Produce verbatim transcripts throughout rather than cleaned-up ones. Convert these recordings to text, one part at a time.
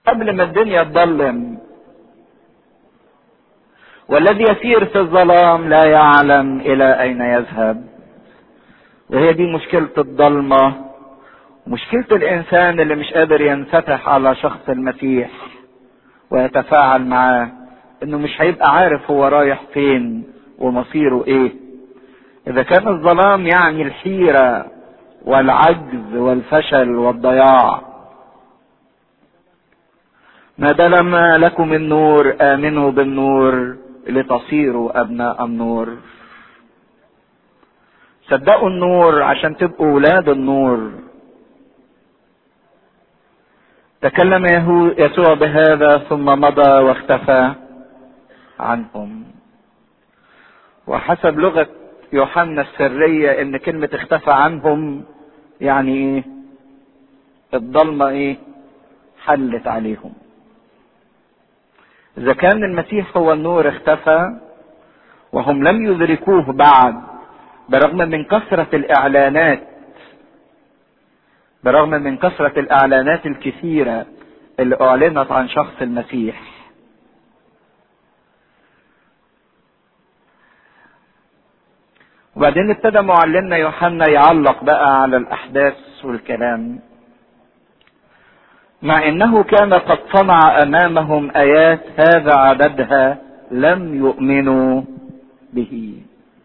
قبل ما الدنيا تضلم. والذي يسير في الظلام لا يعلم الى اين يذهب. وهي دي مشكلة الضلمة، مشكلة الانسان اللي مش قادر ينفتح على شخص المسيح ويتفاعل معاه، انه مش هيبقى عارف هو رايح فين ومصيره ايه. اذا كان الظلام يعني الحيرة والعجز والفشل والضياع، ما دام لكم النور امنوا بالنور لتصيروا ابناء النور. صدقوا النور عشان تبقوا ولاد النور. تكلم يسوع بهذا ثم مضى واختفى عنهم. وحسب لغة يوحنا السرية ان كلمة اختفى عنهم يعني ايه؟ الضلمة ايه؟ حلت عليهم. اذا كان المسيح هو النور اختفى وهم لم يدركوه بعد، برغم من كثرة الاعلانات برغم من كثرة الاعلانات الكثيرة اللي اعلنت عن شخص المسيح. وبعدين ابتدى معلمنا يوحنا يعلق بقى على الاحداث والكلام. مع انه كان قد صنع امامهم ايات هذا عددها لم يؤمنوا به.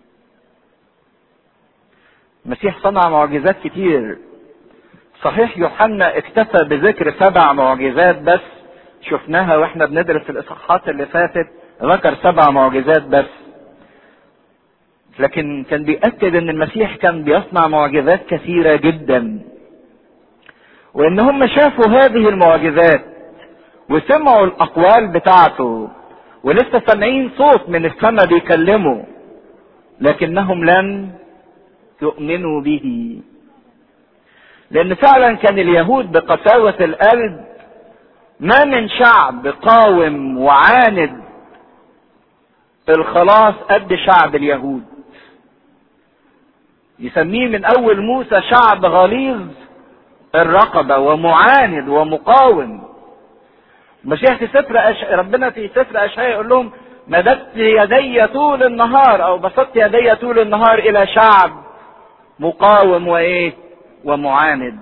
المسيح صنع معجزات كتير. صحيح يوحنا اكتفى بذكر سبع معجزات بس، شفناها واحنا بندرس الاصحاحات اللي فاتت، ذكر سبع معجزات بس. لكن كان بيأكد ان المسيح كان بيصنع معجزات كثيرة جدا، وان هم شافوا هذه المعجزات وسمعوا الاقوال بتاعته ولسه سامعين صوت من السماء بيكلموا، لكنهم لم يؤمنوا به. لان فعلا كان اليهود بقساوة القلب ما من شعب قاوم وعاند الخلاص قد شعب اليهود. يسميه من اول موسى شعب غليظ الرقبة ومعاند ومقاوم. المسيح في سفر أش... ربنا في سفر اشعياء يقول لهم مددت يدي طول النهار او بسطت يدي طول النهار الى شعب مقاوم وايه ومعاند.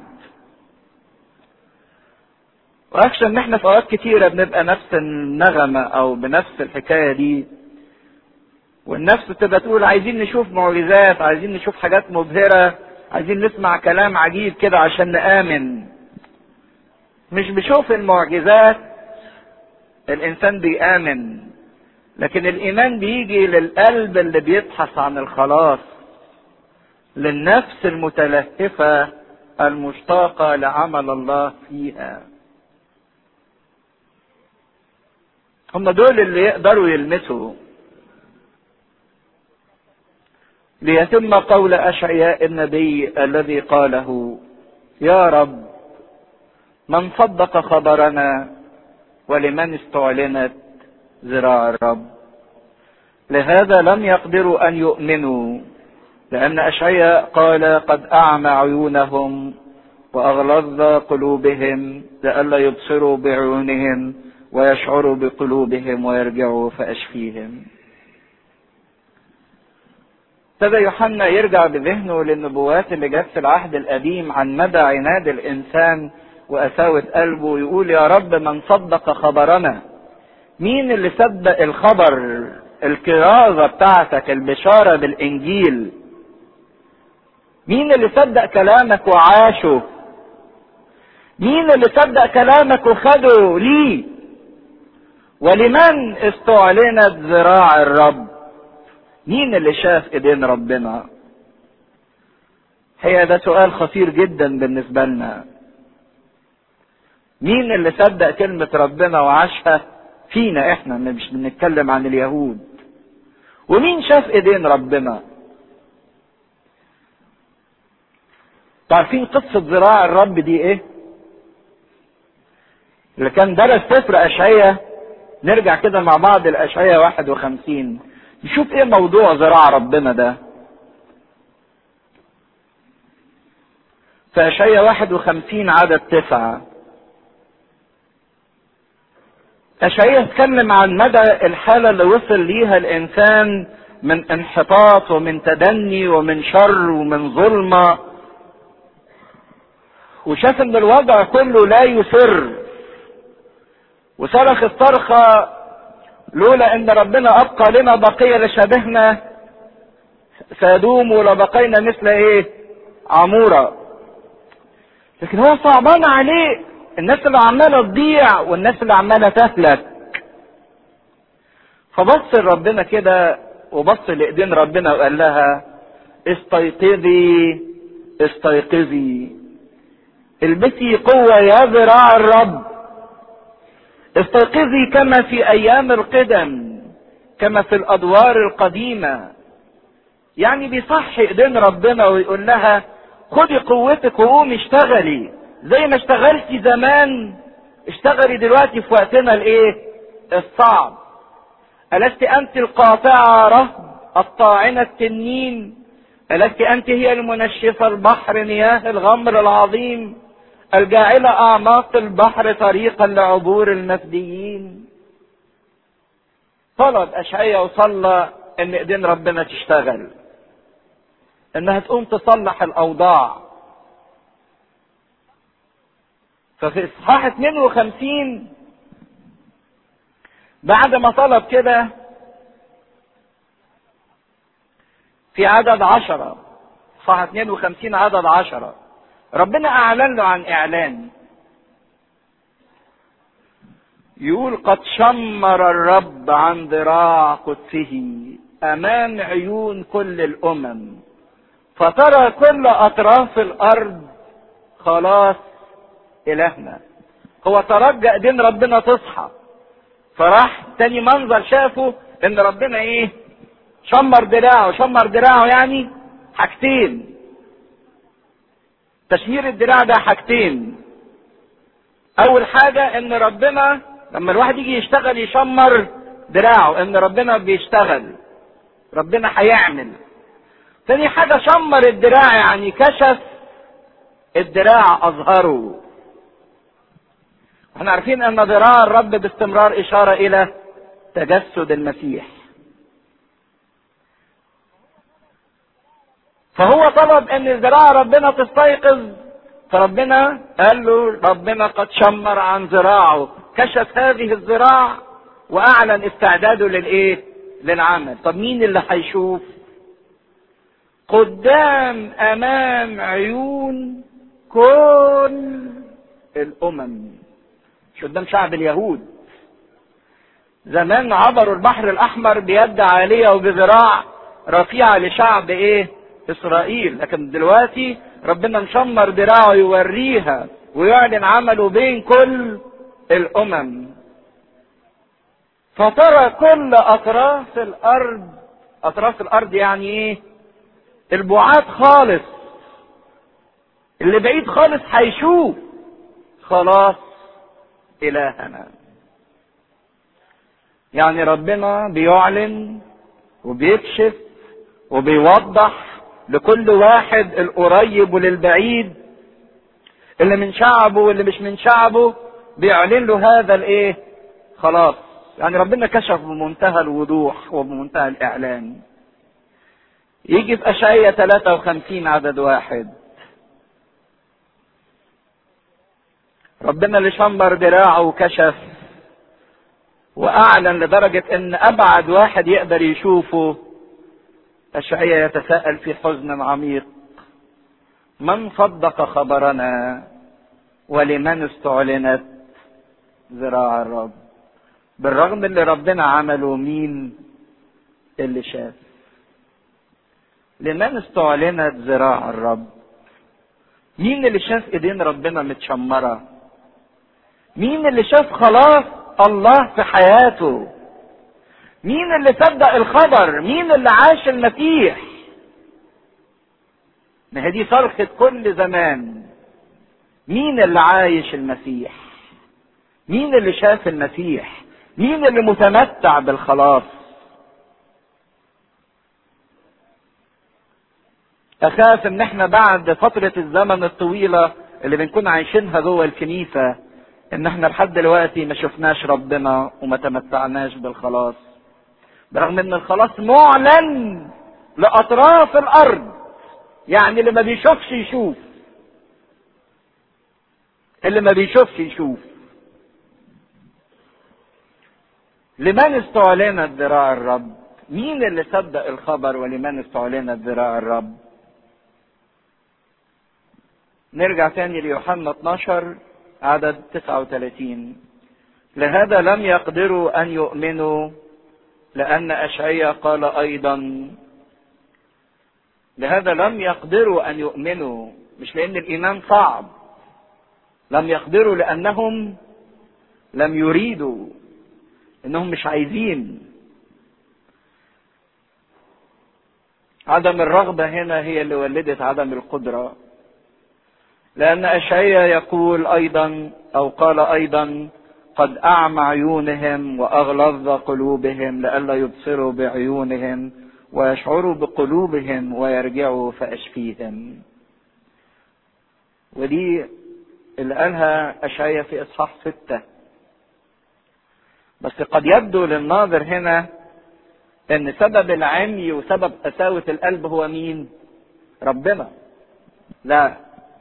واخشى ان احنا في اوقات كتيرة بنبقى نفس النغمة او بنفس الحكاية دي، والنفس تبقى تقول عايزين نشوف معجزات، عايزين نشوف حاجات مبهرة، عايزين نسمع كلام عجيب كده عشان نآمن. مش بشوف المعجزات الانسان بيآمن، لكن الايمان بيجي للقلب اللي بيبحث عن الخلاص، للنفس المتلهفة المشتاقة لعمل الله فيها. هم دول اللي يقدروا يلمسوا. ليتم قول اشعياء النبي الذي قاله: يا رب من صدق خبرنا ولمن استعلنت ذراع الرب. لهذا لم يقدروا ان يؤمنوا، لان اشعياء قال: قد اعمى عيونهم واغلظ قلوبهم لئلا يبصروا بعيونهم ويشعروا بقلوبهم ويرجعوا فاشفيهم. ابتدى يوحنا يرجع بذهنه للنبوات اللي جت في العهد القديم عن مدى عناد الانسان وقساوة قلبه، ويقول: يا رب من صدق خبرنا. مين اللي صدق الخبر، الكرازة بتاعتك، البشارة بالانجيل؟ مين اللي صدق كلامك وعاشه؟ مين اللي صدق كلامك وخده ليه؟ ولمن استعلنت ذراع الرب؟ مين اللي شاف ايدين ربنا؟ هي ده سؤال خطير جدا بالنسبة لنا. مين اللي صدق كلمة ربنا وعاشها فينا احنا، مش بنتكلم عن اليهود؟ ومين شاف ايدين ربنا؟ تعرفين قصة ذراع الرب دي ايه؟ اللي كان درس سفر اشعياء، نرجع كده مع بعض الاشعياء واحد وخمسين نشوف ايه موضوع ذراع ربنا ده. في اشعياء واحد وخمسين عدد تسعة: اشعياء اتكلم عن مدى الحالة اللي وصل ليها الانسان من انحطاط ومن تدني ومن شر ومن ظلمة، وشاف ان الوضع كله لا يسر، وصرخ الصرخة لولا ان ربنا ابقى لنا بقية لشبهنا سادوم ولبقينا مثل ايه عمورة. لكن هو صعبان عليه الناس اللي عمالة تضيع والناس اللي عمالة تهلك. فبص لربنا كده وبص لايدين ربنا وقال لها استيقظي استيقظي، البسي قوة يا ذراع الرب، استيقظي كما في ايام القدم، كما في الادوار القديمة. يعني بيصحي ايدين ربنا ويقول لها خدي قوتك وقومي اشتغلي زي ما اشتغلتي زمان، اشتغلي دلوقتي في وقتنا الايه الصعب. ألست أنت القاطعة رهب الطاعنة التنين؟ ألست أنت هي المنشفة البحر مياه الغمر العظيم، الجاعلة أعماق البحر طريقا لعبور المفديين؟ طلب أشعياء وصلى إن إيدين ربنا تشتغل، إنها تقوم تصلح الأوضاع. ففي إصحاح اثنين وخمسين بعد ما طلب كده في عدد عشرة، صح اثنين وخمسين عدد عشرة، ربنا اعلن له عن اعلان يقول قد شمر الرب عن ذراع قدسه امام عيون كل الامم، فترى كل اطراف الارض خلاص الهنا. هو ترجى ايدين ربنا تصحى، فراح تاني منظر شافه ان ربنا ايه شمر دراعه. شمر دراعه يعني حاجتين، تشمير الدراع ده حاجتين. اول حاجة ان ربنا لما الواحد يجي يشتغل يشمر دراعه، ان ربنا بيشتغل، ربنا هيعمل. تاني حاجة شمر الدراع يعني كشف الدراع اظهره. احنا عارفين ان ذراع الرب باستمرار اشارة الى تجسد المسيح. فهو طلب ان ذراع ربنا تستيقظ، فربنا قال له ربنا قد شمر عن ذراعه، كشف هذه الذراع واعلن استعداده للايه للعمل. طب مين اللي هيشوف؟ قدام امام عيون كل الامم، مش قدام شعب اليهود. زمان عبروا البحر الاحمر بيد عالية وبذراع رفيعة لشعب ايه اسرائيل، لكن دلوقتي ربنا مشمر دراعه يوريها ويعلن عمله بين كل الامم. فترى كل اطراف الارض، اطراف الارض يعني ايه البعاد خالص، اللي بعيد خالص هيشوف خلاص الهنا. يعني ربنا بيعلن وبيكشف وبيوضح لكل واحد، القريب وللبعيد، اللي من شعبه واللي مش من شعبه، بيعلن له هذا الايه خلاص. يعني ربنا كشف بمنتهى الوضوح وبمنتهى الاعلان. يجي في اشعياء ثلاثة وخمسين عدد واحد، ربنا اللي شمر دراعه وكشف واعلن لدرجة ان ابعد واحد يقدر يشوفه. اشعياء يتساءل في حزن عميق، من صدق خبرنا ولمن استعلنت ذراع الرب؟ بالرغم اللي ربنا عمله، مين اللي شاف؟ لمن استعلنت ذراع الرب؟ مين اللي شاف ايدين ربنا متشمرة؟ مين اللي شاف خلاص الله في حياته؟ مين اللي صدق الخبر؟ مين اللي عاش المسيح؟ ما هي دي صرخة كل زمان، مين اللي عايش المسيح؟ مين اللي شاف المسيح؟ مين اللي متمتع بالخلاص؟ اخاف ان احنا بعد فترة الزمن الطويلة اللي بنكون عايشينها جوه الكنيسة ان احنا لحد دلوقتي ما شفناش ربنا وما تمتعناش بالخلاص، برغم ان الخلاص معلن لاطراف الارض. يعني اللي ما بيشوفش يشوف، اللي ما بيشوفش يشوف. لمن استعلنت ذراع الرب؟ مين اللي صدق الخبر ولمن استعلنت ذراع الرب؟ نرجع تاني ليوحنا اتناشر عدد تسعة وثلاثين. لهذا لم يقدروا ان يؤمنوا لان اشعياء قال ايضا. لهذا لم يقدروا ان يؤمنوا، مش لان الايمان صعب، لم يقدروا لانهم لم يريدوا، انهم مش عايزين. عدم الرغبة هنا هي اللي ولدت عدم القدرة. لأن أشعياء يقول أيضا أو قال أيضا: قد أعمى عيونهم وأغلظ قلوبهم لئلا يبصروا بعيونهم ويشعروا بقلوبهم ويرجعوا فأشفيهم. ودي اللي قالها أشعياء في إصحاح ستة. بس قد يبدو للناظر هنا ان سبب العمي وسبب قساوة القلب هو مين؟ ربنا. لا،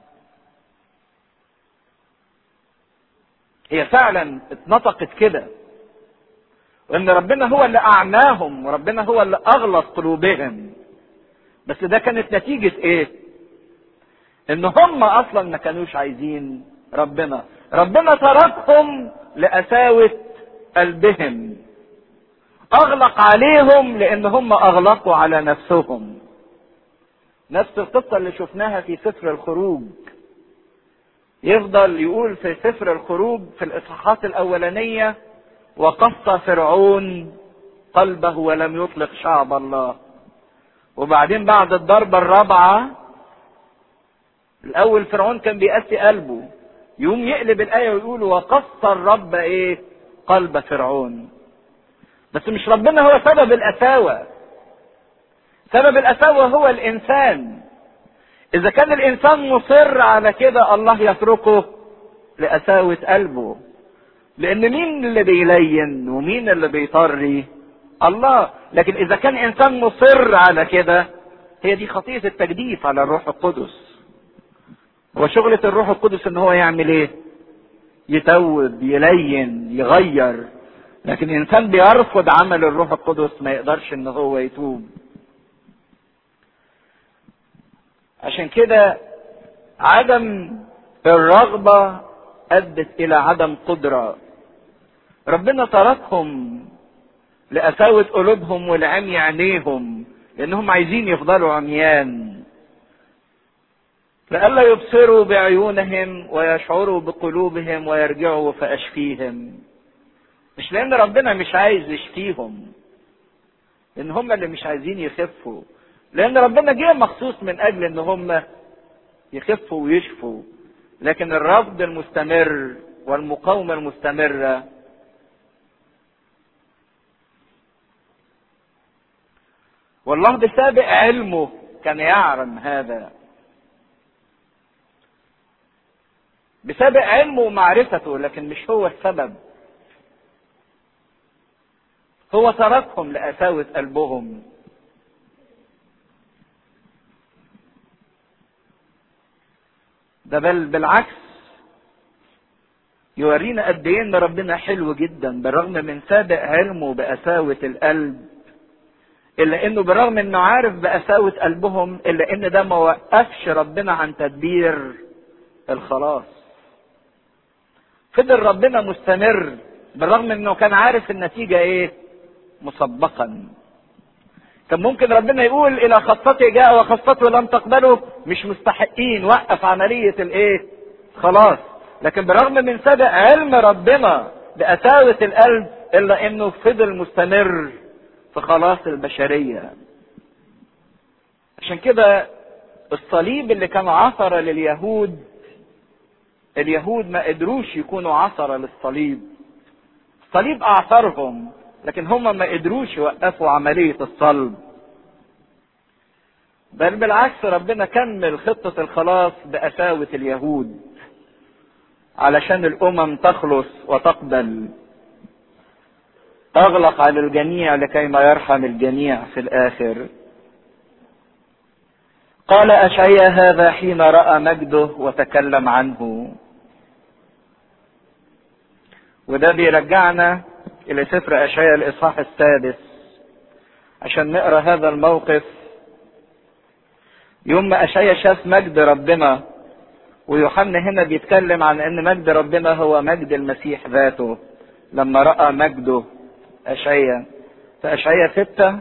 هي فعلا اتنطقت كده، وان ربنا هو اللي اعماهم وربنا هو اللي اغلق قلوبهم. بس ده كانت نتيجة ايه؟ ان هم اصلا ما كانوش عايزين ربنا. ربنا تركهم لقساوة قلبهم، اغلق عليهم لان هم اغلقوا على نفسهم. نفس القصة اللي شفناها في سفر الخروج. يفضل يقول في سفر الخروج في الاصحاحات الاولانية: وقص فرعون قلبه ولم يطلق شعب الله. وبعدين بعد الضربة الرابعة، الاول فرعون كان بيقسي قلبه، يقوم يقلب الاية ويقول: وقص الرب ايه؟ قلب فرعون. بس مش ربنا هو سبب القساوة. سبب القساوة هو الانسان. اذا كان الانسان مصر على كده الله يتركه لقساوة قلبه. لان مين اللي بيلين ومين اللي بيطري؟ الله. لكن اذا كان انسان مصر على كده، هي دي خطية التجديف على الروح القدس. وشغلة الروح القدس ان هو يعمل ايه؟ يتوب، يلين، يغير. لكن الانسان بيرفض عمل الروح القدس ما يقدرش ان هو يتوب. عشان كده عدم الرغبة ادت الى عدم قدرة. ربنا تركهم لقساوة قلوبهم ولعمي عينيهم، لانهم عايزين يفضلوا عميان، لئلا يبصروا بعيونهم ويشعروا بقلوبهم ويرجعوا فاشفيهم. مش لان ربنا مش عايز يشفيهم، لان هم اللي مش عايزين يخفوا. لان ربنا جه مخصوص من اجل ان هم يخفوا ويشفوا. لكن الرفض المستمر والمقاومة المستمرة والله بسابق علمه كان يعلم هذا، بسابق علمه ومعرفته، لكن مش هو السبب. هو تركهم لقساوة قلبهم. ده بل بالعكس يورينا قد ايه ان ربنا حلو جدا، بالرغم من سابق علمه بقساوة القلب، الا انه بالرغم انه عارف بقساوة قلبهم، الا ان ده ما وقفش ربنا عن تدبير الخلاص. فضل ربنا مستمر بالرغم انه كان عارف النتيجة ايه مسبقا. كان ممكن ربنا يقول: الى خطتي جاء وخطته لم تقبله، مش مستحقين، وقف عملية الايه خلاص. لكن بالرغم من سابق علم ربنا بقساوة القلب، الا انه فضل مستمر في خلاص البشرية. عشان كده الصليب اللي كان عثرة لليهود، اليهود ما قدروش يكونوا عثرة للصليب. الصليب اعثرهم، لكن هم ما قدروش يوقفوا عملية الصلب. بل بالعكس ربنا كمل خطة الخلاص بقساوة اليهود. علشان الامم تخلص وتقبل. اغلق على الجميع لكي ما يرحم الجميع في الاخر. قال اشعياء هذا حين رأى مجده وتكلم عنه. وده بيرجعنا الى سفر اشعياء الاصحاح السادس عشان نقرا هذا الموقف. يوم ما اشعياء شاف مجد ربنا، ويوحنا هنا بيتكلم عن ان مجد ربنا هو مجد المسيح ذاته. لما رأى مجده اشعياء في اشعياء ستة: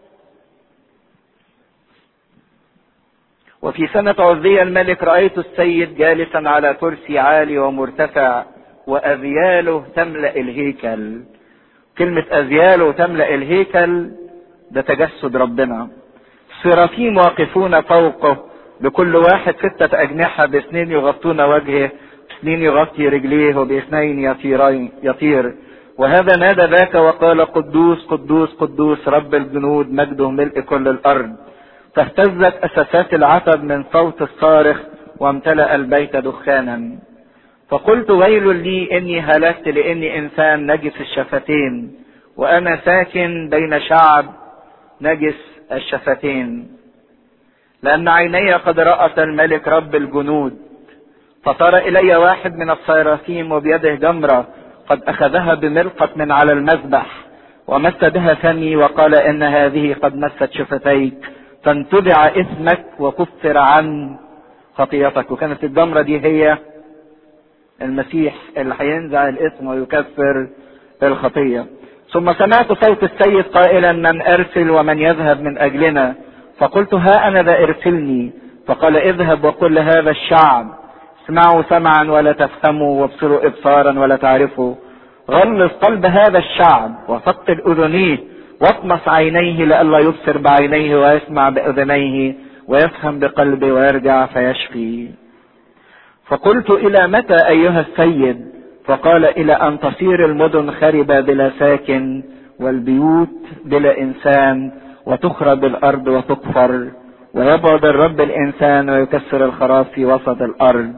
وفي سنة عزية الملك رأيت السيد جالسا على كرسي عالي ومرتفع وأذياله تملأ الهيكل. كلمة أذياله تملأ الهيكل ده تجسد ربنا. سرافيم واقفون فوقه بكل واحد ستة أجنحة، باثنين يغطون وجهه، باثنين يغطي رجليه، وباثنين يطيرين يطير. وهذا نادى ذاك وقال: قدوس قدوس قدوس رب الجنود، مجده ملء كل الأرض. فاهتزت أساسات العتب من صوت الصارخ وامتلأ البيت دخانا. فقلت: ويل لي إني هلكت، لإني إنسان نجس الشفتين، وأنا ساكن بين شعب نجس الشفتين. لأن عيني قد رأت الملك رب الجنود. فطار إلي واحد من الصيرافيم وبيده جمرة قد أخذها بملقط من على المذبح، ومس بها فمي وقال: إن هذه قد مست شفتيك، فانتبع إثمك وكفر عن خطيئتك. وكانت الجمرة دي هي المسيح اللي هينزع الإثم ويكفر الخطية. ثم سمعت صوت السيد قائلا: من أرسل ومن يذهب من أجلنا؟ فقلت: ها أنا ذا ارسلني. فقال: اذهب وقل لهذا الشعب: اسمعوا سمعا ولا تفهموا، وابصروا ابصارا ولا تعرفوا. غلظ قلب هذا الشعب وثقل اذنيه، واطمس عينيه لئلا يبصر بعينيه ويسمع باذنيه ويفهم بقلبه ويرجع فيشفي. فقلت: الى متى ايها السيد؟ فقال: الى ان تصير المدن خربة بلا ساكن، والبيوت بلا انسان، وتخرب الارض وتكفر، ويبعد الرب الانسان ويكسر الخراب في وسط الارض.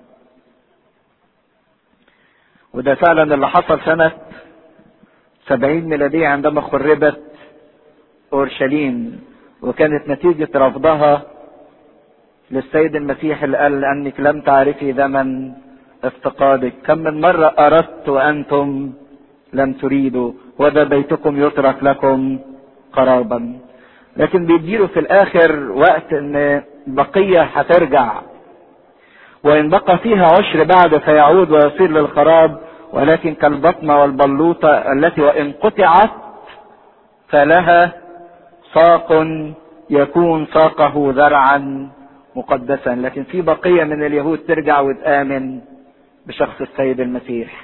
وده فعلا اللي حصل سنة سبعين ميلادية عندما خربت اورشليم، وكانت نتيجة رفضها للسيد المسيح اللي قال: لانك لم تعرفي زمن افتقادك. كم من مرة اردت وانتم لم تريدوا، وذا بيتكم يترك لكم خرابا. لكن بيديله في الاخر وقت ان بقية هترجع، وان بقى فيها عشر بعد فيعود ويصير للخراب، ولكن كالبطمة والبلوطة التي وان قطعت فلها ساق يكون ساقه ذرعا مقدسا. لكن في بقية من اليهود ترجع وتآمن بشخص السيد المسيح.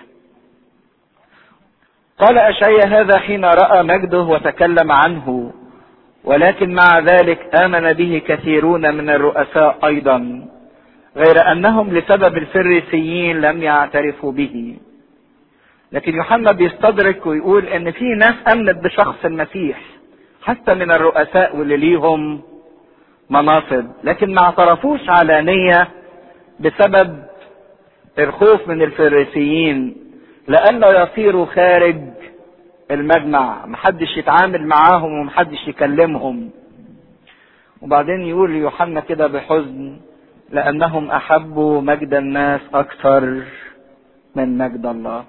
قال أشعياء هذا حين رأى مجده وتكلم عنه، ولكن مع ذلك آمن به كثيرون من الرؤساء أيضا، غير أنهم لسبب الفريسيين لم يعترفوا به. لكن يوحنا بيستدرك ويقول ان في ناس امنت بشخص المسيح حتى من الرؤساء واللي ليهم مناصب، لكن ما اعترفوش علانية بسبب الخوف من الفريسيين لئلا يصيروا خارج المجمع، محدش يتعامل معاهم ومحدش يكلمهم. وبعدين يقول يوحنا كده بحزن: لأنهم أحبوا مجد الناس أكثر من مجد الله.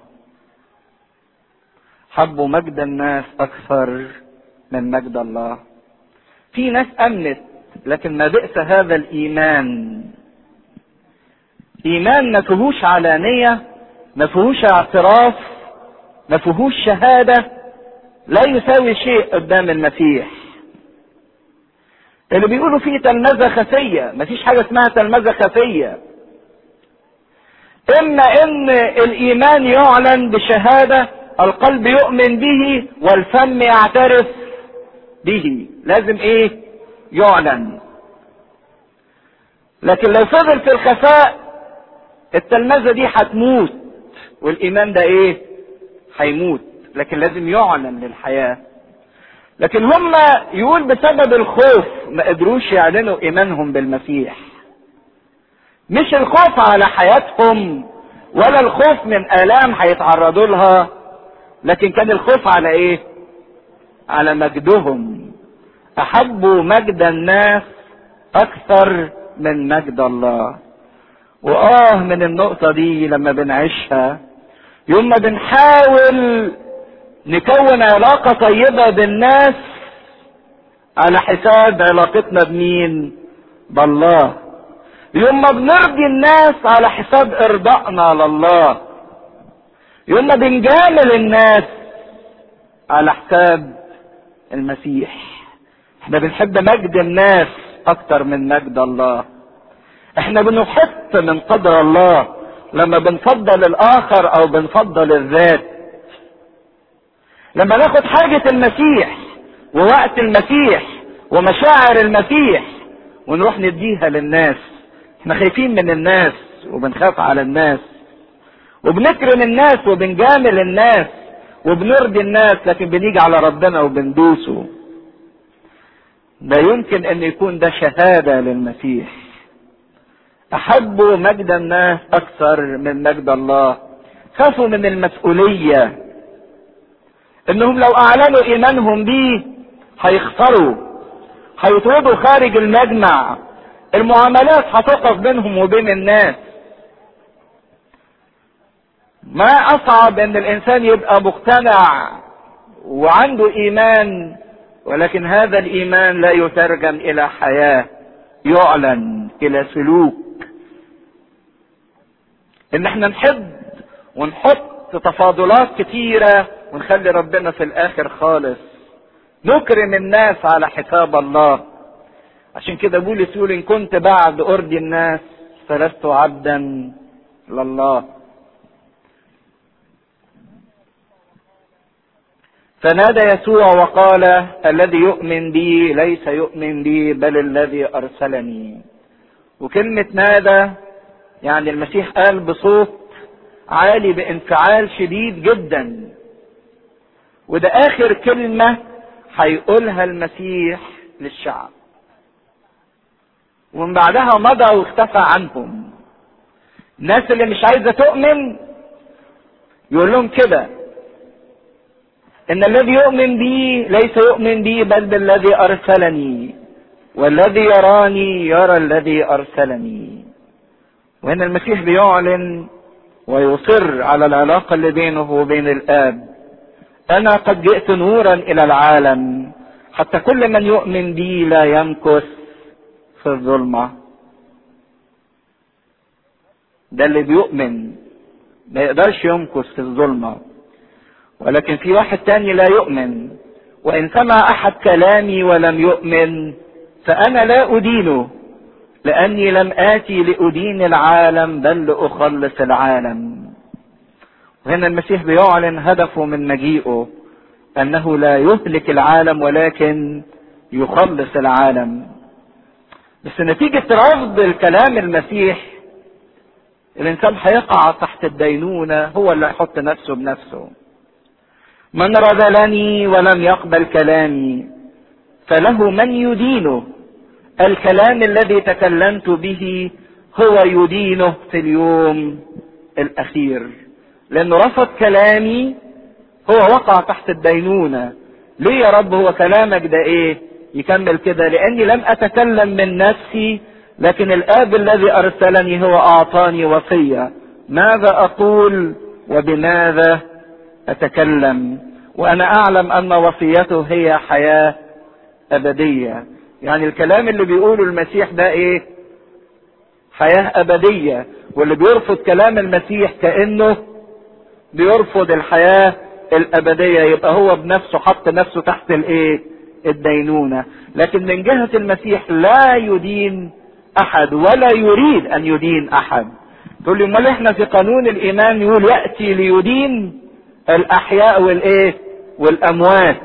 حبوا مجد الناس أكثر من مجد الله. في ناس أمنت، لكن ما بئس هذا الإيمان. إيمان ما فيهوش علانية، ما فيهوش اعتراف، ما فيهوش شهادة، لا يساوي شيء قدام المسيح. اللي بيقولوا فيه تلمذة خفية، مفيش حاجة اسمها تلمذة خفية. اما ان الايمان يعلن بشهادة، القلب يؤمن به والفم يعترف به، لازم ايه؟ يعلن. لكن لو فضل في الخفاء التلمذة دي هتموت، والايمان ده ايه؟ هيموت. لكن لازم يعلن للحياة. لكن هم يقول بسبب الخوف ما قدروش يعلنوا ايمانهم بالمسيح. مش الخوف على حياتهم ولا الخوف من آلام هيتعرضوا لها، لكن كان الخوف على ايه؟ على مجدهم. احبوا مجد الناس اكثر من مجد الله. واه من النقطة دي لما بنعيشها، يوم ما بنحاول نكون علاقة طيبة بالناس على حساب علاقتنا بمين؟ بالله. يوم ما بنرضي الناس على حساب ارضائنا لله. يوم ما بنجامل الناس على حساب المسيح. احنا بنحب مجد الناس اكتر من مجد الله. احنا بنحط من قدر الله لما بنفضل الاخر او بنفضل الذات. لما ناخد حاجة المسيح ووقت المسيح ومشاعر المسيح ونروح نديها للناس. احنا خايفين من الناس وبنخاف على الناس وبنكرم الناس وبنجامل الناس وبنرضي الناس، لكن بنيجي على ربنا وبندوسه. لا يمكن ان يكون ده شهادة للمسيح. احبوا مجد الناس اكثر من مجد الله. خافوا من المسؤولية، انهم لو اعلنوا ايمانهم بيه هيخسروا، هيطردوا خارج المجمع، المعاملات هتقف بينهم وبين الناس. ما اصعب ان الانسان يبقى مقتنع وعنده ايمان، ولكن هذا الايمان لا يترجم الى حياة، يعلن الى سلوك. ان احنا نحب ونحط تفاضلات كتيرة ونخلي ربنا في الاخر خالص، نكرم الناس على حساب الله. عشان كده بولس يقول ان كنت بعد ارضي الناس فلست عبدا لله. فنادى يسوع وقال الذي يؤمن بي ليس يؤمن بي بل الذي ارسلني. وكلمة نادى يعني المسيح قال بصوت عالي بانفعال شديد جدا، وده اخر كلمة هيقولها المسيح للشعب، ومن بعدها مضى واختفى عنهم. الناس اللي مش عايزة تؤمن يقول لهم كده ان الذي يؤمن بي ليس يؤمن بي بل بالذي ارسلني، والذي يراني يرى الذي ارسلني. وهنا المسيح بيعلن ويصر على العلاقة اللي بينه وبين الآب. انا قد جئت نورا الى العالم حتى كل من يؤمن بي لا يمكث في الظلمة. ده اللي بيؤمن ما يقدرش يمكث في الظلمة. ولكن في واحد تاني لا يؤمن، وان سمع احد كلامي ولم يؤمن فانا لا ادينه، لاني لم اتي لادين العالم بل لاخلص العالم. وهنا المسيح بيعلن هدفه من مجيئه انه لا يهلك العالم ولكن يخلص العالم. بس نتيجة رفض الكلام المسيح الانسان هيقع تحت الدينونة، هو اللي هيحط نفسه بنفسه. من رذلني ولم يقبل كلامي فله من يدينه. الكلام الذي تكلمت به هو يدينه في اليوم الاخير. لانه رفض كلامي هو وقع تحت الدينونة. ليه يا رب؟ هو كلامك ده ايه؟ يكمل كده لاني لم اتكلم من نفسي، لكن الاب الذي ارسلني هو اعطاني وصية ماذا اقول وبماذا اتكلم، وانا اعلم ان وصيته هي حياة ابدية. يعني الكلام اللي بيقوله المسيح ده ايه؟ حياة ابدية. واللي بيرفض كلام المسيح كأنه بيرفض الحياة الابدية، يبقى هو بنفسه حط نفسه تحت الايه؟ الدينونة. لكن من جهة المسيح لا يدين احد ولا يريد ان يدين احد. تقول لي امال احنا في قانون الايمان يقول يأتي ليدين الاحياء والايه؟ والاموات.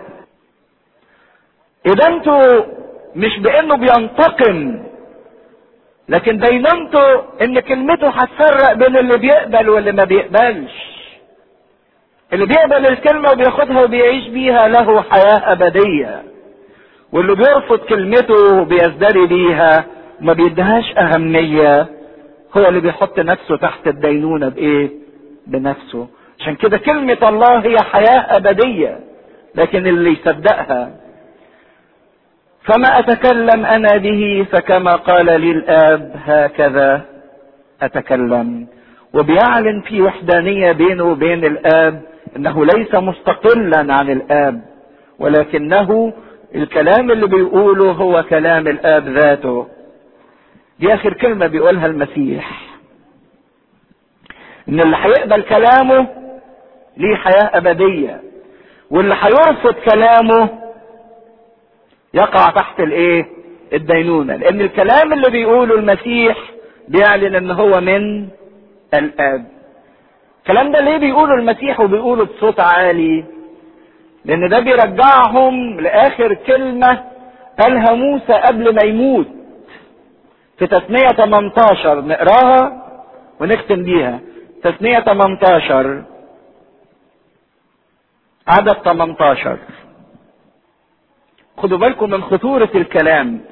اذا انتوا مش بانه بينتقم، لكن دينونته ان كلمته هتفرق بين اللي بيقبل واللي ما بيقبلش. اللي بيقبل الكلمة وبياخدها وبيعيش بيها له حياة ابدية، واللي بيرفض كلمته وبيزدري بيها وما بيدهاش اهمية هو اللي بيحط نفسه تحت الدينونة بايه؟ بنفسه. عشان كده كلمة الله هي حياة أبدية، لكن اللي يصدقها. فما أتكلم أنا به فكما قال لي الآب هكذا أتكلم. وبيعلن في وحدانية بينه وبين الآب إنه ليس مستقلا عن الآب، ولكنه الكلام اللي بيقوله هو كلام الآب ذاته. دي آخر كلمة بيقولها المسيح، إن اللي هيقبل كلامه ليه حياة أبدية، واللي هيرفض كلامه يقع تحت الايه؟ الدينونة. لان الكلام اللي بيقوله المسيح بيعلن ان هو من الآب. الكلام ده ليه بيقوله المسيح وبيقوله بصوت عالي؟ لان ده بيرجعهم لاخر كلمة قالها موسى قبل ما يموت في تثنية ثمانية عشر. نقراها ونختم بيها. تثنية ثمانية عشر عدد ثمانية عشر. خدوا بالكم من خطورة الكلام.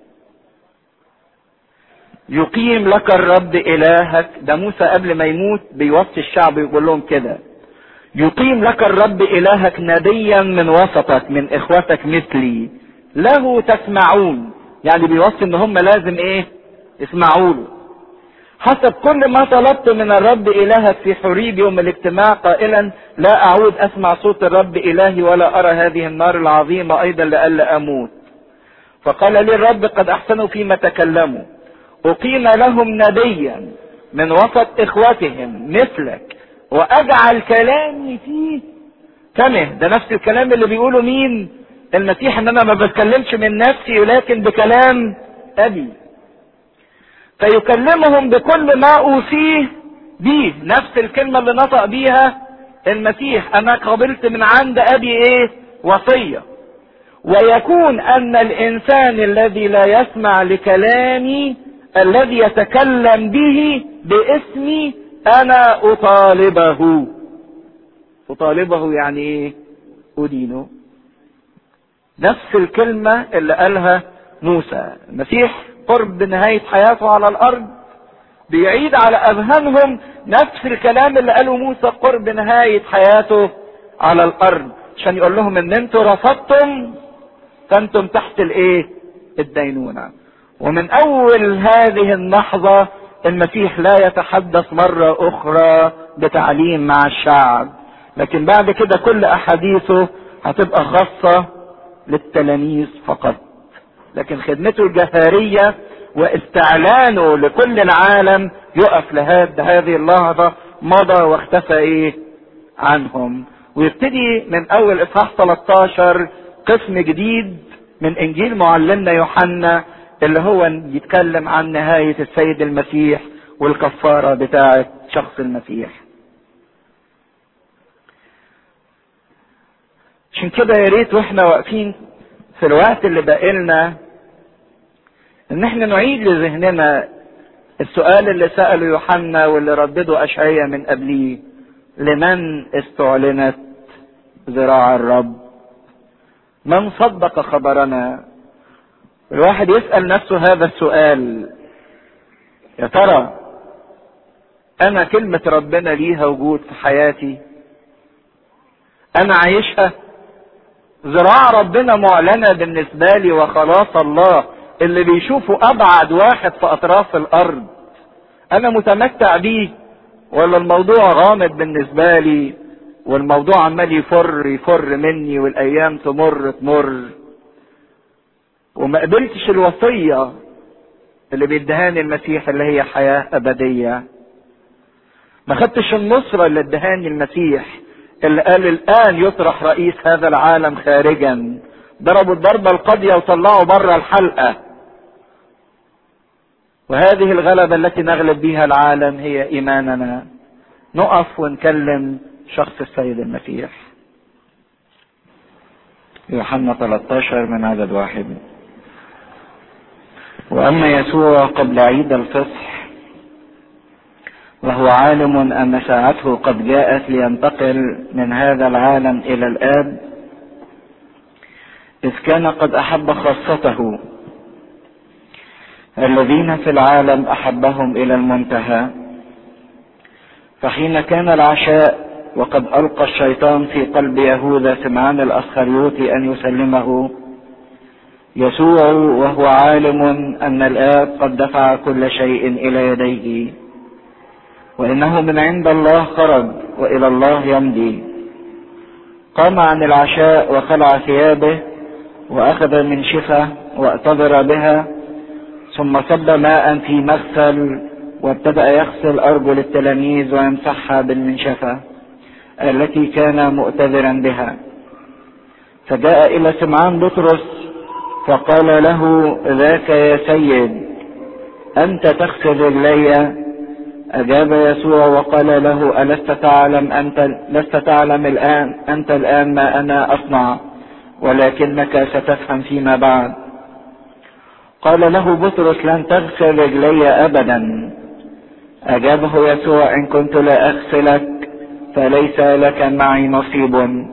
يقيم لك الرب إلهك، ده موسى قبل ما يموت بيوصي الشعب يقول لهم كده: يقيم لك الرب إلهك نبيا من وسطك من إخوتك مثلي له تسمعون. يعني بيوصي ان هم لازم ايه؟ يسمعوا له. حسب كل ما طلبت من الرب إلهك في حريب يوم الاجتماع قائلا لا أعود أسمع صوت الرب إلهي ولا أرى هذه النار العظيمة أيضا لئلا أموت. فقال لي الرب قد أحسنوا فيما تكلموا، أقيم لهم نبيا من وسط إخوتهم مثلك وأجعل كلامي فيه فمه. ده نفس الكلام اللي بيقوله مين؟ المسيح، ان انا ما بتكلمش من نفسي ولكن بكلام أبي. فيكلمهم بكل ما أوصيه به، نفس الكلمة اللي نطق بيها المسيح: أنا قبلت من عند أبي إيه؟ وصية. ويكون أن الإنسان الذي لا يسمع لكلامي الذي يتكلم به باسمي أنا أطالبه. أطالبه يعني إيه؟ أدينه. نفس الكلمة اللي قالها موسى. المسيح قرب نهاية حياته على الأرض بيعيد على أذهانهم نفس الكلام اللي قاله موسى قرب نهاية حياته على الأرض، عشان يقول لهم ان انتوا رفضتم فانتم تحت الايه؟ الدينونة. ومن اول هذه اللحظة المسيح لا يتحدث مرة اخرى بتعليم مع الشعب، لكن بعد كده كل احاديثه هتبقى خاصة للتلاميذ فقط. لكن خدمته الجهارية واستعلانه لكل العالم يقف لهذه هذه اللحظة مضى واختفى ايه عنهم. ويبتدي من اول اصحاح ثلاثة عشر قسم جديد من انجيل معلمنا يوحنا اللي هو يتكلم عن نهاية السيد المسيح والكفارة بتاعة شخص المسيح. عشان كده يا ريت واحنا واقفين في الوقت اللي باقي لنا ان احنا نعيد لذهننا السؤال اللي سأله يوحنا واللي ردده اشعياء من قبليه: لمن استعلنت ذراع الرب؟ من صدق خبرنا؟ الواحد يسأل نفسه هذا السؤال: يا ترى انا كلمة ربنا ليها وجود في حياتي؟ انا عايشها؟ ذراع ربنا معلنة بالنسبة لي وخلاص الله اللي بيشوفه ابعد واحد في اطراف الارض انا متمتع بيه، ولا الموضوع غامض بالنسبة لي والموضوع عمال يفر يفر مني والايام تمر تمر وما قبلتش الوصية اللي بيدهاني المسيح اللي هي حياة ابدية؟ ما خدتش النصرة اللي ادهاني المسيح اللي قال الان يطرح رئيس هذا العالم خارجا؟ ضربوا الضربة القاضية وطلعوا بره الحلقة. وهذه الغلبة التي نغلب بها العالم هي ايماننا. نقف ونكلم شخص السيد المسيح. يوحنا ثلاثة عشر من عدد واحد: واما يسوع قبل عيد الفصح وهو عالم ان ساعته قد جاءت لينتقل من هذا العالم الى الاب، اذ كان قد احب خاصته الذين في العالم احبهم الى المنتهى، فحين كان العشاء وقد ألقى الشيطان في قلب يهوذا سمعان الأسخريوطي أن يسلمه، يسوع وهو عالم أن الآب قد دفع كل شيء إلى يديه، وإنه من عند الله خرج وإلى الله يمضي، قام عن العشاء وخلع ثيابه وأخذ منشفة واعتذر بها، ثم صب ماء في مغسل وابتدأ يغسل أرجل التلاميذ ويمسحها بالمنشفة التي كان مؤتذرا بها. فجاء إلى سمعان بطرس فقال له: ذاك يا سيد، أنت تغسل رجلي؟ أجاب يسوع وقال له: ألست تعلم أنت لست تعلم الآن أنت الآن ما أنا أصنع، ولكنك ستفهم فيما بعد. قال له بطرس: لن تغسل رجلي أبدا. أجابه يسوع: إن كنت لا أغسلك فليس لك معي نصيب.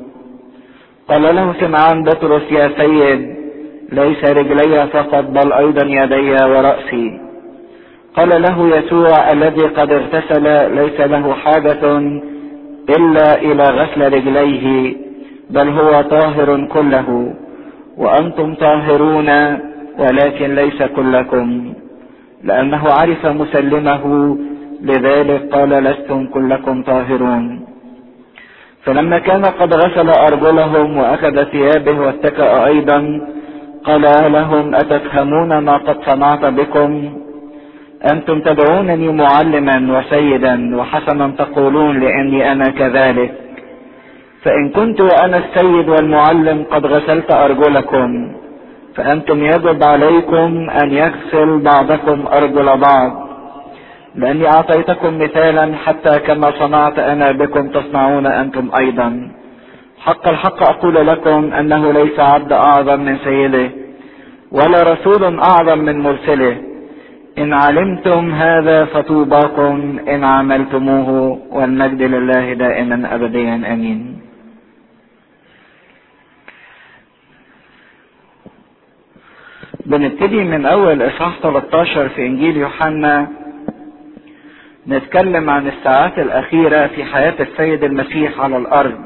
قال له سمعان بطرس: يا سيد، ليس رجلي فقط بل أيضا يدي ورأسي. قال له يسوع: الذي قد اغتسل ليس له حاجة إلا إلى غسل رجليه، بل هو طاهر كله، وأنتم طاهرون ولكن ليس كلكم. لأنه عرف مسلمه، لذلك قال: لستم كلكم طاهرون. فلما كان قد غسل أرجلهم وأخذ ثيابه واتكأ أيضا، قال لهم: أتفهمون ما قد صنعت بكم؟ أنتم تدعونني معلما وسيدا، وحسنا تقولون لأني أنا كذلك. فإن كنت وأنا السيد والمعلم قد غسلت أرجلكم، فأنتم يجب عليكم أن يغسل بعضكم أرجل بعض، لأني أعطيتكم مثالا حتى كما صنعت أنا بكم تصنعون أنتم أيضا. حق الحق أقول لكم أنه ليس عبد أعظم من سيده، ولا رسول أعظم من مرسله. إن علمتم هذا فطوباكم إن عملتموه، والمجد لله دائما أبديا آمين. بنبتدي من أول إصحاح ثلاثة عشر في إنجيل يوحنا، نتكلم عن الساعات الأخيرة في حياة السيد المسيح على الأرض.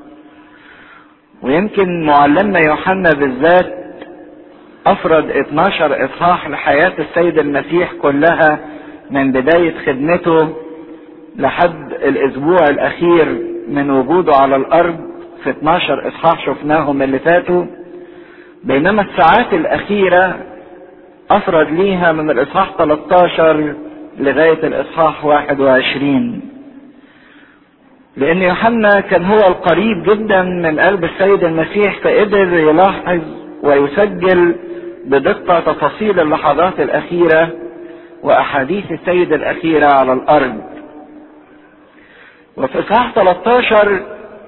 ويمكن معلمنا يوحنا بالذات أفرد اثناشر إصحاح لحياة السيد المسيح كلها، من بداية خدمته لحد الأسبوع الأخير من وجوده على الأرض. في اثناشر إصحاح شفناهم اللي فاتوا، بينما الساعات الأخيرة أفرد ليها من الإصحاح ثلاثة عشر لغاية الإصحاح واحد وعشرين، لأن يوحنا كان هو القريب جدا من قلب السيد المسيح، فقدر يلاحظ ويسجل بدقة تفاصيل اللحظات الأخيرة وأحاديث السيد الأخيرة على الأرض. وفي إصحاح ثلاثة عشر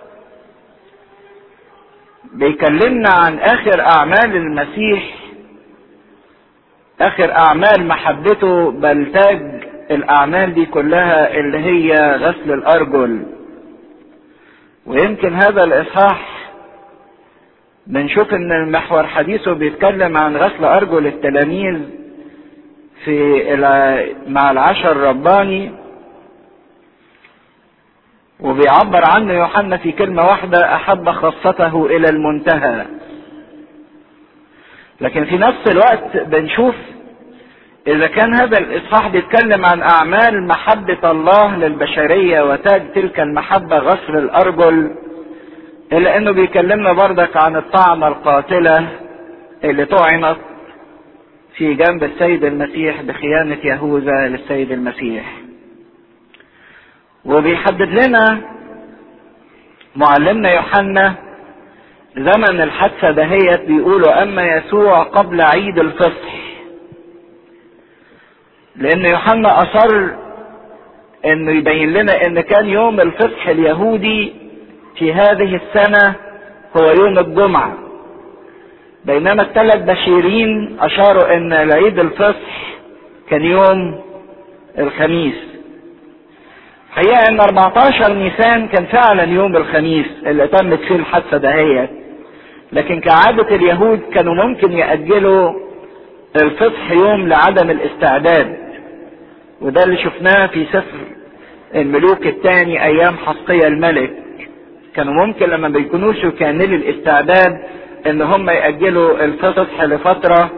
بيكلمنا عن آخر أعمال المسيح، آخر أعمال محبته، بل تاج الأعمال دي كلها اللي هي غسل الأرجل. ويمكن هذا الإصحاح بنشوف ان المحور حديثه بيتكلم عن غسل أرجل التلاميذ في مع العشاء الرباني، وبيعبر عنه يوحنا في كلمة واحدة: أحب خاصته إلى المنتهى. لكن في نفس الوقت بنشوف إذا كان هذا الإصحاح بيتكلم عن أعمال محبة الله للبشرية وتاج تلك المحبة غسل الأرجل، إلا إنه بيكلمنا بردك عن الطعنة القاتلة اللي طعنت في جنب السيد المسيح بخيانة يهوذا للسيد المسيح. وبيحدد لنا معلمنا يوحنا زمن الحادثة دهيت، بيقولوا أما يسوع قبل عيد الفصح، لأن يوحنا أصر إنه يبين لنا إن كان يوم الفصح اليهودي في هذه السنة هو يوم الجمعة، بينما الثلاث بشيرين أشاروا إن العيد الفصح كان يوم الخميس. حقيقة إن أربعة عشر نيسان كان فعلا يوم الخميس اللي تمت فيه الحادثة دهيت، لكن كعادة اليهود كانوا ممكن يأجلوا الفصح يوم لعدم الاستعداد، وده اللي شفناه في سفر الملوك الثاني ايام حسقيا الملك، كانوا ممكن لما بيكونوش كاملي الاستعداد ان هم يأجلوا الفصح لفترة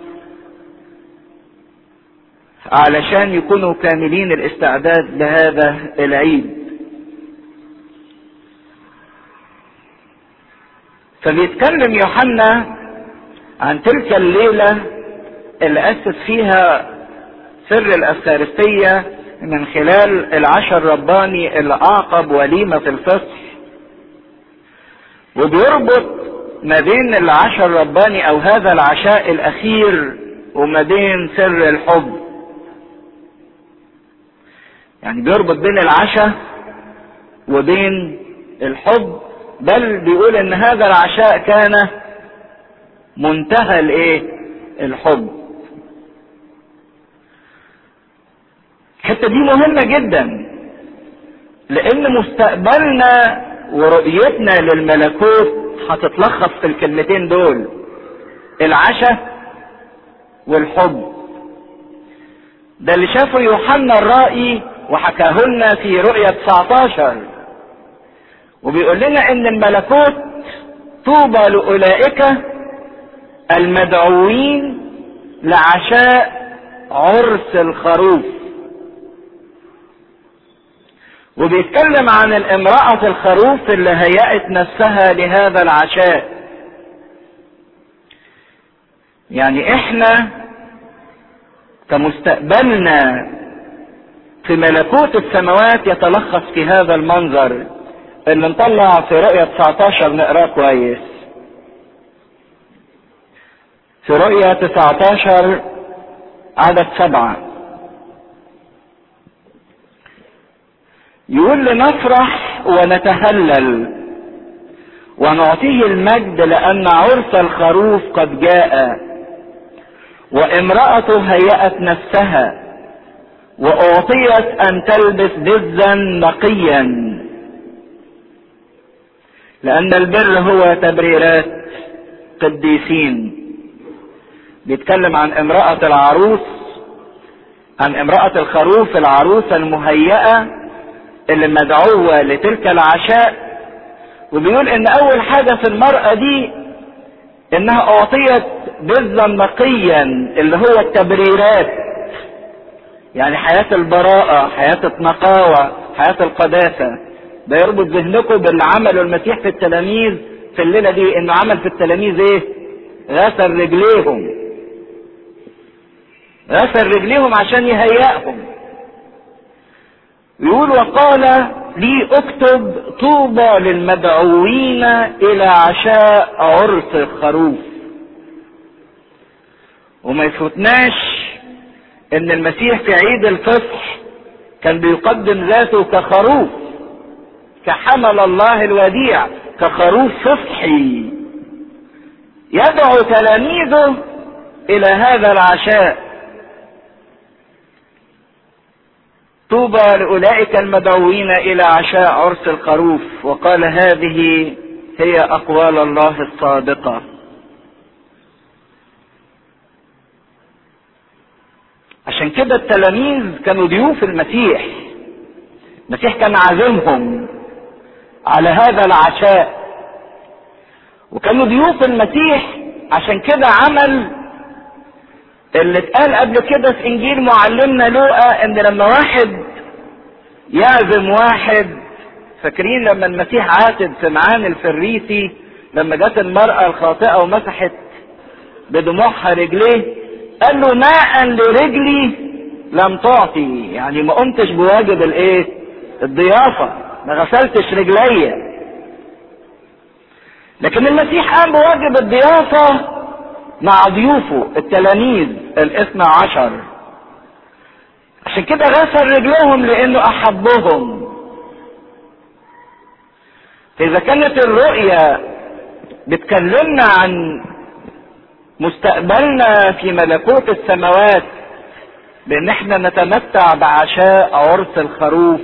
علشان يكونوا كاملين الاستعداد لهذا العيد. فبيتكلم يوحنا عن تلك الليلة اللي أسس فيها سر الأفخارستية من خلال العشاء الرباني اللي أعقب وليمة الفصح، وبيربط ما بين العشاء الرباني أو هذا العشاء الأخير وما بين سر الحب. يعني بيربط بين العشاء وبين الحب، بل بيقول ان هذا العشاء كان منتهى الايه؟ الحب. الحته دي مهمه جدا، لان مستقبلنا ورؤيتنا للملكوت هتتلخص في الكلمتين دول، العشاء والحب. ده اللي شافه يوحنا الرائي وحكاه لنا في رؤية تسعتاشر، وبيقول لنا ان الملكوت طوبى لأولئك المدعوين لعشاء عرس الخروف. وبيتكلم عن الامرأة الخروف اللي هيأت نفسها لهذا العشاء. يعني احنا كمستقبلنا في ملكوت السماوات يتلخص في هذا المنظر اللي نطلع في رؤية تسعتاشر نقراه كويس. في رؤية تسعتاشر عدد سبعة يقول لنفرح ونتهلل ونعطيه المجد لأن عرس الخروف قد جاء، وامرأته هيأت نفسها وأعطيت أن تلبس بزا نقيا، لأن البر هو تبريرات قديسين. بيتكلم عن امرأة العروس، عن امرأة الخروف العروسة المهيئة اللي مدعوة لتلك العشاء. وبيقول ان اول حاجة في المرأة دي انها اعطيت بزا نقيا اللي هو التبريرات، يعني حياة البراءة، حياة النقاوة، حياة القداسة. ده يربط ذهنكم باللي عمله المسيح في التلاميذ في الليلة دي، انه عمل في التلاميذ ايه؟ غسل رجليهم، غسل رجليهم عشان يهيئهم. يقول وقال لي اكتب طوبى للمدعوين الى عشاء عرس الخروف. وما يفوتناش ان المسيح في عيد الفصح كان بيقدم ذاته كخروف، كحمل الله الوديع، كخروف فصحي يدعو تلاميذه الى هذا العشاء. طوبى لأولئك المدعوين الى عشاء عرس الخروف. وقال هذه هي اقوال الله الصادقة. عشان كده التلاميذ كانوا ضيوف المسيح، المسيح كان عازمهم على هذا العشاء، وكانوا ضيوف المسيح. عشان كده عمل اللي اتقال قبل كده في انجيل معلمنا لوقا، ان لما واحد يعزم واحد، فاكرين لما المسيح عاتب سمعان الفريسي لما جت المرأة الخاطئة ومسحت بدموعها رجليه، قال له ماء لرجلي لم تعطي، يعني ما قمتش بواجب الايه؟ الضيافة، ما غسلتش رجليا. لكن المسيح قام بواجب الضيافة مع ضيوفه التلاميذ الاثنى عشر. عشان كده غسل رجلهم لانه احبهم. فاذا كانت الرؤية بتكلمنا عن مستقبلنا في ملكوت السماوات بان احنا نتمتع بعشاء عرس الخروف،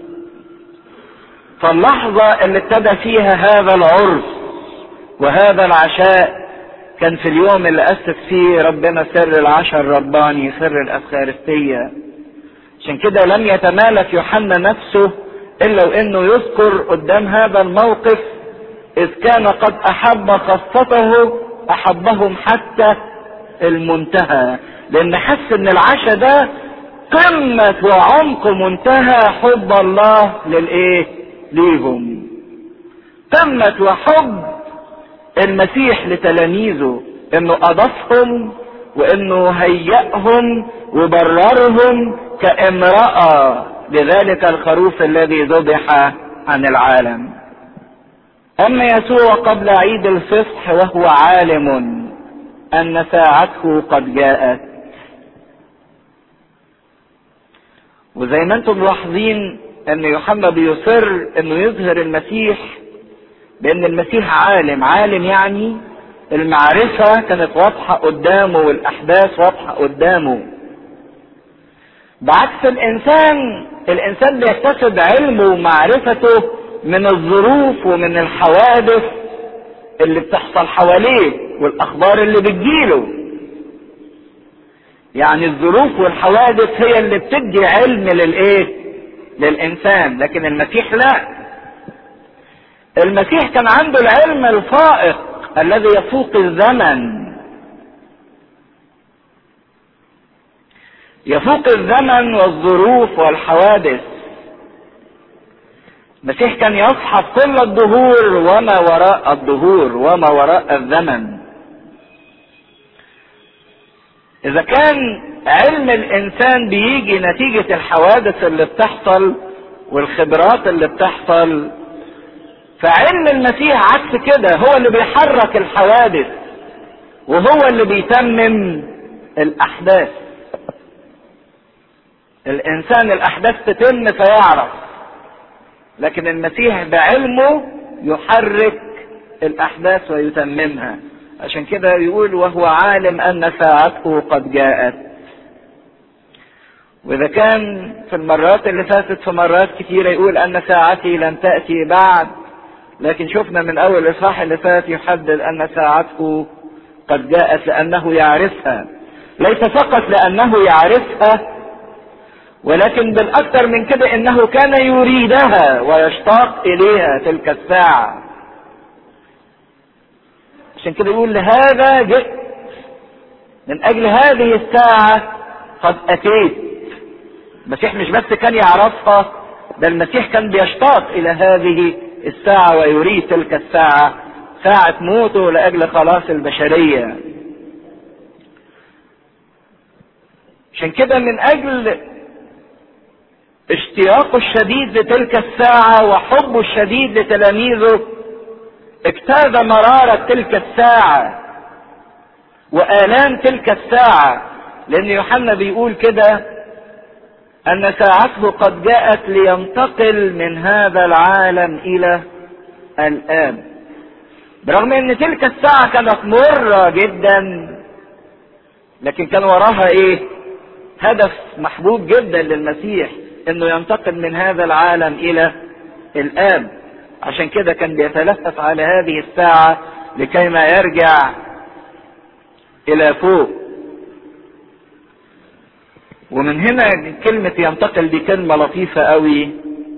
فاللحظة اللي ابتدى فيها هذا العرس وهذا العشاء كان في اليوم اللي أسس فيه ربنا سر العشاء الرباني، سر الأفخارستية. عشان كده لم يتمالك يوحنا نفسه الا وانه يذكر قدام هذا الموقف: اذ كان قد احب خاصته احبهم حتى المنتهى. لان حس ان العشاء ده قمة وعمق منتهى حب الله للايه؟ ليهم. قمة وحب المسيح لتلاميذه، انه اضافهم وانه هيأهم وبررهم كامرأة لذلك الخروف الذي ذبح عن العالم. اما يسوع قبل عيد الفصح وهو عالم ان ساعته قد جاءت. وزي ما انتم ملاحظين ان يوحنا بيصر انه يظهر المسيح بان المسيح عالم. عالم يعني المعرفة كانت واضحة قدامه والاحداث واضحة قدامه، بعكس الانسان. الانسان بيكتسب علمه ومعرفته من الظروف ومن الحوادث اللي بتحصل حواليه والاخبار اللي بتجيله. يعني الظروف والحوادث هي اللي بتدي علم للايه؟ للانسان. لكن المسيح لا، المسيح كان عنده العلم الفائق الذي يفوق الزمن، يفوق الزمن والظروف والحوادث. المسيح كان يصحب كل الدهور وما وراء الدهور وما وراء الزمن. اذا كان علم الانسان بيجي نتيجة الحوادث اللي بتحصل والخبرات اللي بتحصل، فعلم المسيح عكس كده، هو اللي بيحرك الحوادث وهو اللي بيتمم الاحداث. الانسان الاحداث تتم فيعرف، لكن المسيح بعلمه يحرك الاحداث ويتممها. عشان كده يقول وهو عالم ان ساعته قد جاءت. واذا كان في المرات اللي فاتت في مرات كثيرة يقول ان ساعتي لم تأتي بعد، لكن شفنا من اول الاصحاح اللي فات يحدد ان ساعته قد جاءت لانه يعرفها. ليس فقط لانه يعرفها، ولكن بالاكثر من كده انه كان يريدها ويشتاق اليها تلك الساعة. عشان كده يقول لهذا جئت، من اجل هذه الساعة قد اتيت. المسيح مش بس كان يعرفها، ده المسيح كان بيشتاق الى هذه الساعة ويريد تلك الساعة، ساعة موته لاجل خلاص البشرية. عشان كده من اجل اشتياقه الشديد لتلك الساعة وحبه الشديد لتلاميذه اجتاز مرارة تلك الساعة وآلام تلك الساعة. لأن يوحنا بيقول كده أن ساعته قد جاءت لينتقل من هذا العالم إلى الآب. برغم أن تلك الساعة كانت مرة جدا، لكن كان وراها إيه؟ هدف محبوب جدا للمسيح، انه ينتقل من هذا العالم الى الاب. عشان كده كان بيتلفت على هذه الساعة لكي ما يرجع الى فوق. ومن هنا كلمة ينتقل دي كلمة لطيفة قوي،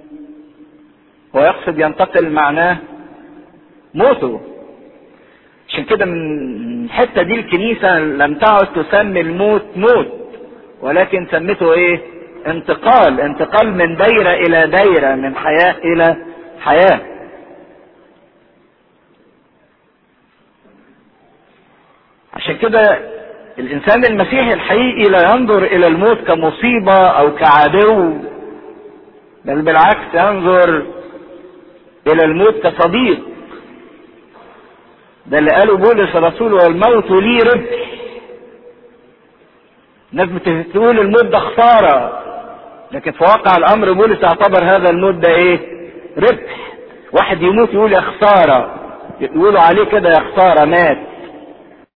ويقصد ينتقل معناه موته. عشان كده من الحتة دي الكنيسة لم تعد تسمي الموت موت، ولكن سمته ايه؟ انتقال. انتقال من دايرة الى دايرة، من حياة الى حياة. عشان كده الانسان المسيحي الحقيقي لا ينظر الى الموت كمصيبة او كعدو، بل بالعكس ينظر الى الموت كصديق. ده اللي قاله بولس الرسول: والموت لي ربح. الناس بتقول الموت ده خسارة، لكن في واقع الامر بولس اعتبر هذا الموت ده ايه؟ ربح. واحد يموت يقول يا خسارة، يقولوا عليه كده يا خسارة مات.